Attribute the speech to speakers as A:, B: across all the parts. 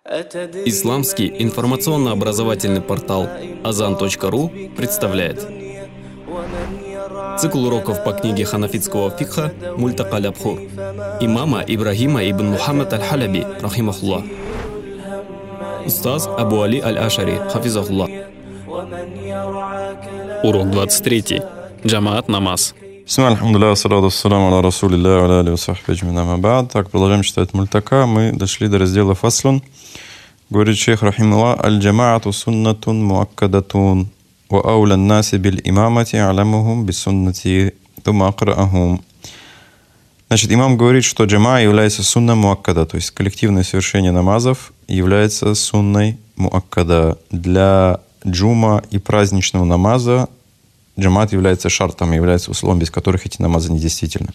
A: Исламский информационно-образовательный портал Azan.ru представляет цикл уроков по книге ханафитского фикха Мультака аль-Абхур имама Ибрахима ибн Мухаммад аль-Халяби, рахимахуллах. Устаз Абу Али аль-Ашари, хафизахуллах. Урок 23. Джамаат намаз.
B: Так, продолжаем читать Мультака. Мы дошли до раздела Фаслун. Говорит шейх рахималлах: аль-джамаату суннатун муаккадатун ва ауля наси биль имамати алямухум бисуннати тума акраахум. Значит, имам говорит, что джамаа является сунна муаккада, то есть коллективное совершение намазов является сунной муаккада. Для джума и праздничного намаза джамаат является шартом, является условием, без которых эти намазы недействительны.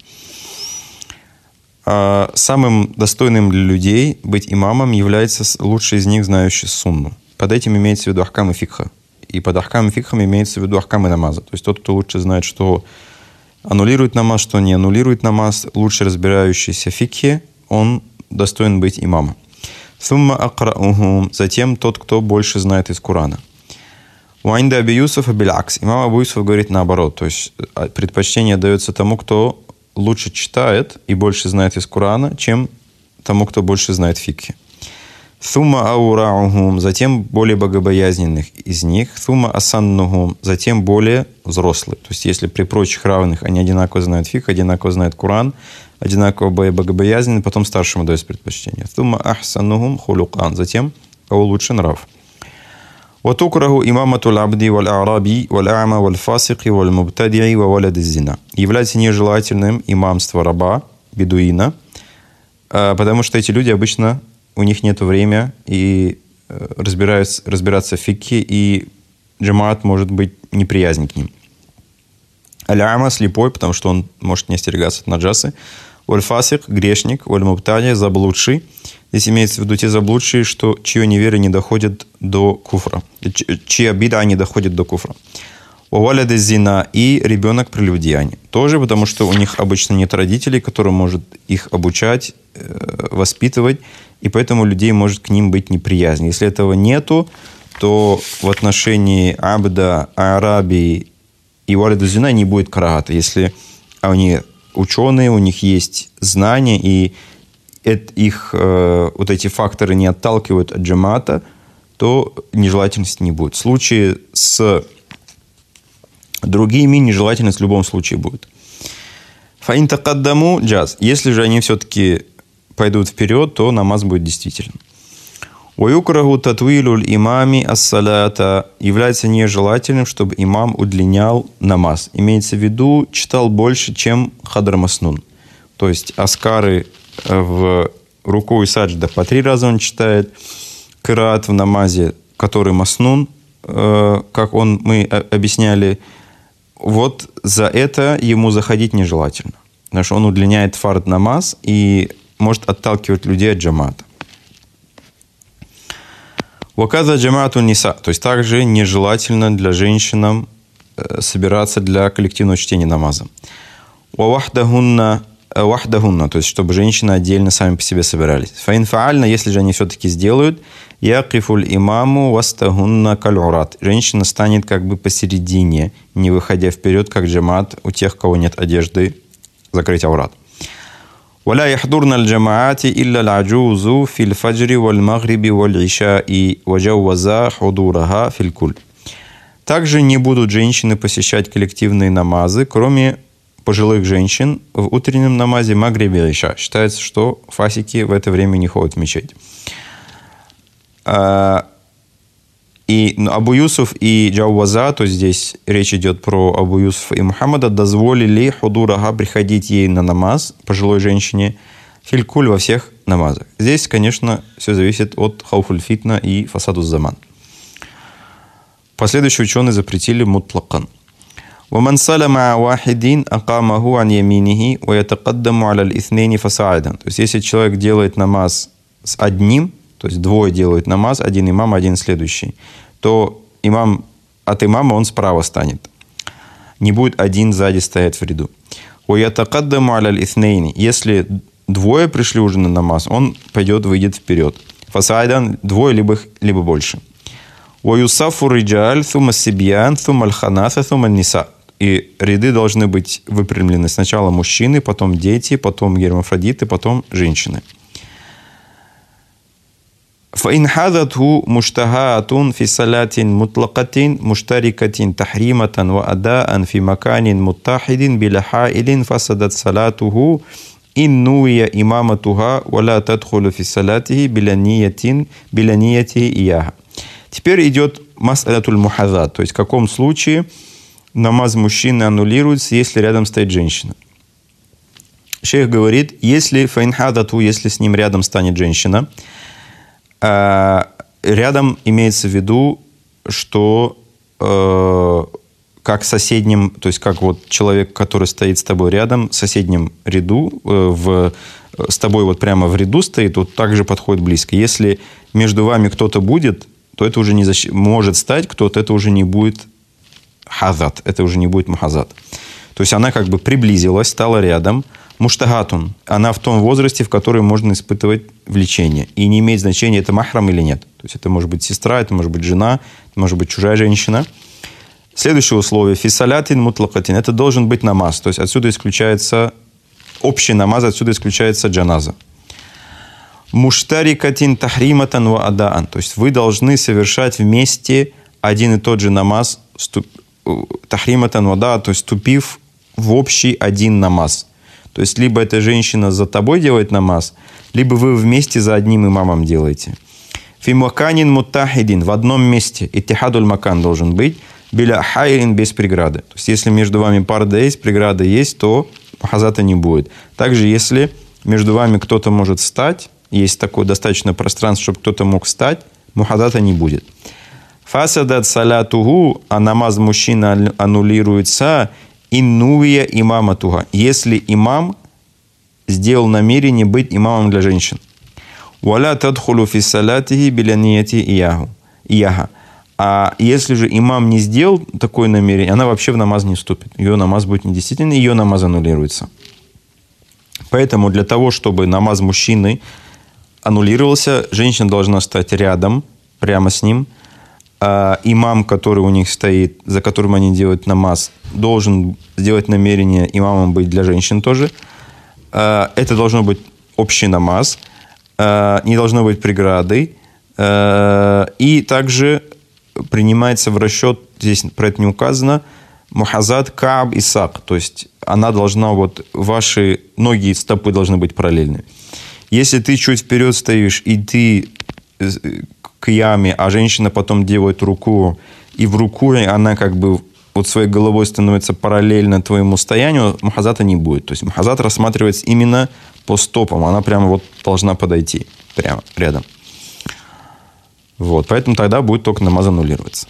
B: А самым достойным для людей быть имамом является лучший из них, знающий сунну. Под этим имеется в виду ахкам и фикха. И под ахкам и фикхом имеется в виду ахкам и намаза. То есть тот, кто лучше знает, что аннулирует намаз, что не аннулирует намаз, лучше разбирающийся в фикхе, он достоин быть имамом. Сумма акраухум. Затем тот, кто больше знает из Корана. Уайнда Аби Юсуф биль-акс. Имам Абу Юсуф говорит наоборот. То есть предпочтение дается тому, кто лучше читает и больше знает из Корана, чем тому, кто больше знает фикхи. Сумма аураухум. Затем более богобоязненных из них. Сумма асаннухум. Затем более взрослые. То есть если при прочих равных они одинаково знают фикх, одинаково знают Коран, одинаково богобоязненны, потом старшему дается предпочтение. Сумма ахсаннухум хулукан. Затем кого лучше нрав. وتكره إمامة العبد والأعرابي والأعمى والفاسق والمبتدع وولد الزنا. Является нежелательным имамство раба, бедуина, потому что эти люди обычно, у них нет времени и разбираться в фикхе, и джамаат может быть неприязнен к ним. Аль-ама слепой, потому что он может не остерегаться от наджасы. Валь-фасик грешник, валь-мубтадия заблудший. Здесь имеется в виду те заблудшие, чье неверие не доходит до куфра, чья бида не доходит до куфра. Валяда зина и ребенок прелюбодеяния. Тоже потому, что у них обычно нет родителей, которые может их обучать, воспитывать, и поэтому людей может к ним быть неприязнь. Если этого нету, то в отношении абда, араби и валяда зина не будет карата. Если они ученые, у них есть знания, и их вот эти факторы не отталкивают от джамаата, то нежелательности не будет. В случае с другими нежелательность в любом случае будет. Фаин такаддаму джаз. Если же они все-таки пойдут вперед, то намаз будет действительным. Ваюкраху татвилуль имами ас-салата. Является нежелательным, чтобы имам удлинял намаз. Имеется в виду, читал больше, чем хадр маснун. То есть аскары в руку и саджда по 3 раза он читает. Кираат в намазе, который маснун, как мы объясняли, вот за это ему заходить нежелательно. Потому что он удлиняет фард намаз и может отталкивать людей от джамаата. Ваказа джамаату ниса. То есть также нежелательно для женщин собираться для коллективного чтения намаза. Вахдахунна, то есть чтобы женщины отдельно сами по себе собирались. Фаинфаальна, если же они все-таки сделают, якифуль имаму вастахунна калюрат. Женщина станет как бы посередине, не выходя вперед, как джамаат, у тех, у кого нет одежды, закрыть аурат. ولا يحضرن الجماعات إلا العجوز في الفجر والمغرب والعشاء وجوز حضورها في الكل. Также не будут женщины посещать коллективные намазы, кроме пожилых женщин в утреннем намазе магриб и иша. Считается, что фасики в это время не ходят в мечеть. И Абу Юсуф и Джауаза, то здесь речь идет про Абу Юсуфа и Мухаммада, дозволили худурага приходить ей на намаз, пожилой женщине, филькуль во всех намазах. Здесь, конечно, все зависит от хауфуль фитна и фасаду заман. Последующие ученые запретили мутлакан. ومن سلم واحد أقامه عن يمينه ويتقدم على الاثنين فصاعدا. То есть если человек делает намаз с одним, то есть двое делают намаз, один имам, один следующий, то от имама он справа станет. Не будет один сзади стоять в ряду. Если двое пришли уже на намаз, он выйдет вперед. Фасайдан двое, либо больше. Ваюсафу риджаль, thuма сибьян, thuма аль-ханата, thuма аль-ниса. И ряды должны быть выпрямлены. Сначала мужчины, потом дети, потом гермафродиты, потом женщины. فإن حدثه مشتهات في صلاة مطلقة مشتركة تحريمة وأداء في مكان متحد بلا حائل فسدت صلاته إن نوي إمامتها ولا تدخل في صلاته بلا نية إياها. Теперь идет мас'алятуль мухазат, то есть в каком случае намаз мужчины аннулируется, если рядом стоит женщина. Шейх говорит, если фаинхадату, если с ним рядом станет женщина, рядом имеется в виду, что как соседним, то есть как вот человек, который стоит с тобой рядом, в соседнем ряду, с тобой вот прямо в ряду стоит, вот так же подходит близко. Если между вами кто-то будет, то это уже не может стать кто-то, это уже не будет хазат, это уже не будет мухазат. То есть она как бы приблизилась, стала рядом. Муштагатун. Она в том возрасте, в котором можно испытывать влечение. И не имеет значения, это махрам или нет. То есть это может быть сестра, это может быть жена, это может быть чужая женщина. Следующее условие. Фисалятин мутлакатин. Это должен быть намаз. То есть отсюда исключается общий намаз, отсюда исключается джаназа. Муштарикатин тахриматан ва адаан. То есть вы должны совершать вместе один и тот же намаз, тахриматан ва адаан, то есть вступив в общий один намаз. То есть либо эта женщина за тобой делает намаз, либо вы вместе за одним имамом делаете. Фимаканин муттахидин. В одном месте. Иттихадуль макан должен быть. Биля хайрин, без преграды. То есть если между вами парда есть, преграда есть, то мухазата не будет. Также если между вами кто-то может встать, есть такое достаточно пространство, чтобы кто-то мог встать, мухазата не будет. Фасадат салятуху, а намаз мужчины аннулируется, иннувия имама туга. Если имам сделал намерение быть имамом для женщин. Валя тадхулу фи салатихи биля нияти ияха. А если же имам не сделал такое намерение, она вообще в намаз не вступит. Ее намаз будет недействительный, ее намаз аннулируется. Поэтому для того, чтобы намаз мужчины аннулировался, женщина должна стать рядом, прямо с ним. Имам, который у них стоит, за которым они делают намаз, должен сделать намерение имамом быть для женщин тоже. Это должно быть общий намаз, не должно быть преградой. И также принимается в расчет, здесь про это не указано, мухазат кааб и сак. То есть она должна, вот ваши ноги и стопы должны быть параллельны. Если ты чуть вперед стоишь, и ты к яме, а женщина потом делает руку, и в руку она как бы вот своей головой становится параллельно твоему стоянию, мухазата не будет. То есть мухазат рассматривается именно по стопам. Она прямо вот должна подойти прямо рядом. Вот. Поэтому тогда будет только намаз аннулироваться.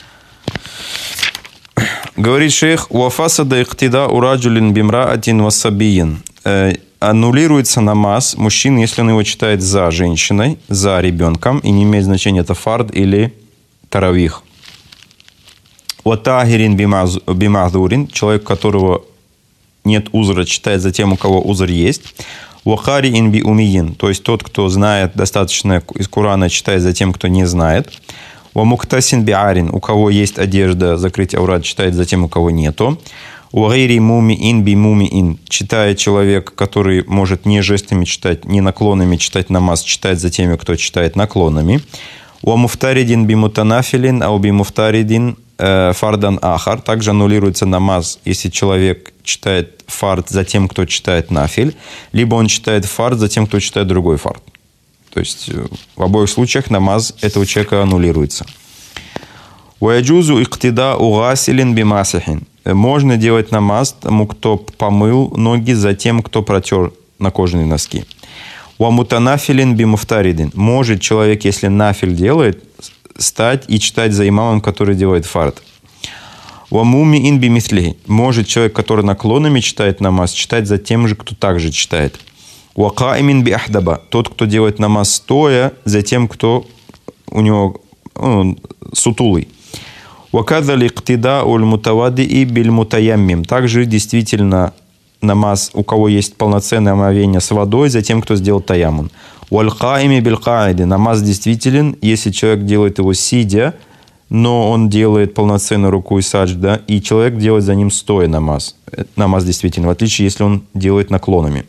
B: Говорит шейх, уафасада иктида ураджулин бимраатин васабиин. Аннулируется намаз мужчины, если он его читает за женщиной, за ребенком, и не имеет значения, это фард или таравих. Ватахирин бимаздурин, человек, у которого нет узра, читает за тем, у кого узр есть. Вахариин би умиин, то есть тот, кто знает достаточно из Корана, читает за тем, кто не знает. Вамуктасин биарин, у кого есть одежда, закрыть аурат, читает за тем, у кого нету. Угайри мумиин би мумиин, читает человек, который может не жестами читать, не наклонами читать намаз, читает за теми, кто читает наклонами. Уамуфтаридин би мутанафилин, ау би муфтаридин фардан ахар. Также аннулируется намаз, если человек читает фард за тем, кто читает нафиль, либо он читает фард за тем, кто читает другой фард. То есть в обоих случаях намаз этого человека аннулируется. Уаджузу иктида угасилин бимасихин. Можно делать намаз тому, кто помыл ноги, за тем, кто протер на кожаные носки. Уамутанафилин бимуфтаридин. Может человек, если нафиль делает, стать и читать за имамом, который делает фард. Уамумиин бимитхлихи. Может человек, который наклонами читает намаз, читать за тем же, кто также читает. Уакаимин би ахдаба. Тот, кто делает намаз стоя, за тем, кто у него сутулый. Вакадали иктида уль мутавади и биль мутаяммим. Также действительно намаз, у кого есть полноценное омовение с водой, за тем, кто сделал таяммун. Валь-каими биль-каиди. Намаз действителен, если человек делает его сидя, но он делает полноценную руку и саджда, и человек делает за ним стоя намаз. Намаз действительно, в отличие, если он делает наклонами.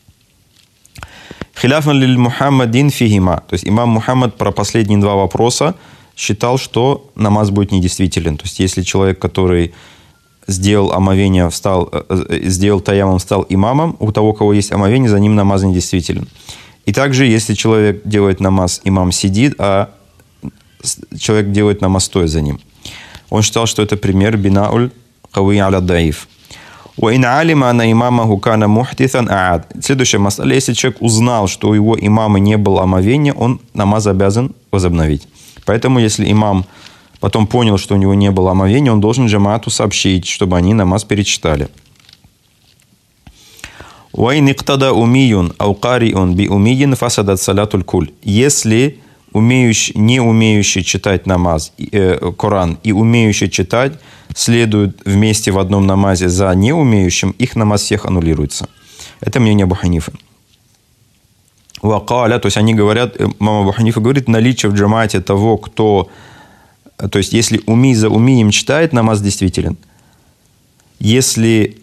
B: Хиляфан лиль Мухаммадин фихима. То есть имам Мухаммад про последние два вопроса считал, что намаз будет недействителен. То есть если человек, который сделал омовение, сделал таяммум, стал имамом, у того, у кого есть омовение, за ним намаз недействителен. И также, если человек делает намаз, имам сидит, а человек делает намаз стоя за ним. Он считал, что это пример бинауль кауи аля даиф. Следующая мас'аля. Если человек узнал, что у его имама не было омовения, он намаз обязан возобновить. Поэтому, если имам потом понял, что у него не было омовения, он должен джамаату сообщить, чтобы они намаз перечитали. Если не умеющий читать намаз, Коран, и умеющий читать следуют вместе в одном намазе за неумеющим, их намаз всех аннулируется. Это мнение Абу Ханифы. То есть они говорят, мама Абу Ханифа говорит, наличие в джамаате того, кто... То есть если уми за умием читает, намаз действителен. Если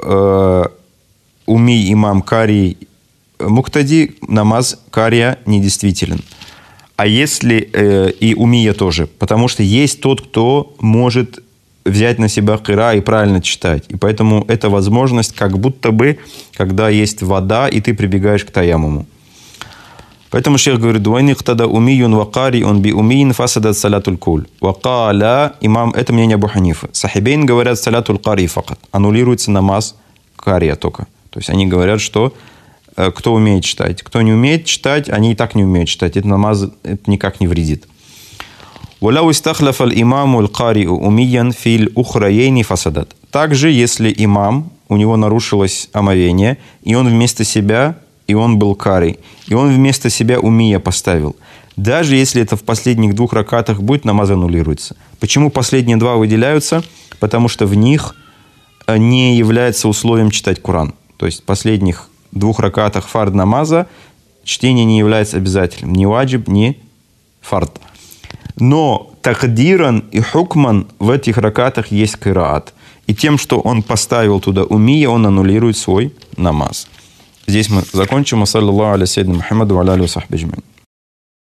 B: уми имам кари муктади, намаз кария недействителен. А если и умия тоже, потому что есть тот, кто может взять на себя кира и правильно читать. И поэтому это возможность, как будто бы, когда есть вода, и ты прибегаешь к таяммуму. Поэтому шейх говорит, «Дуайник тада умиюн вакари он би умиин фасадат салятуль куль». Вакаля, имам, это мнение Абу Ханифы. Сахибейн говорят, салятуль кари факат. Аннулируется намаз кария только. То есть они говорят, что кто умеет читать. Кто не умеет читать, они и так не умеют читать. Это намаз это никак не вредит. Также, если имам, у него нарушилось омовение, и он вместо себя, и он был кари, и он вместо себя умия поставил. Даже если это в последних двух ракатах будет, намаз аннулируется. Почему последние два выделяются? Потому что в них не является условием читать Коран. То есть в последних двух ракатах фард намаза чтение не является обязательным. Ни ваджиб, ни фард. Но такдиран и хукман в этих ракатах есть кираат. И тем, что он поставил туда умия, он аннулирует свой намаз. Здесь мы закончим. Саллаллаху аля саййидина Мухаммаду ва аля алихи ва сахбихи аджмаин.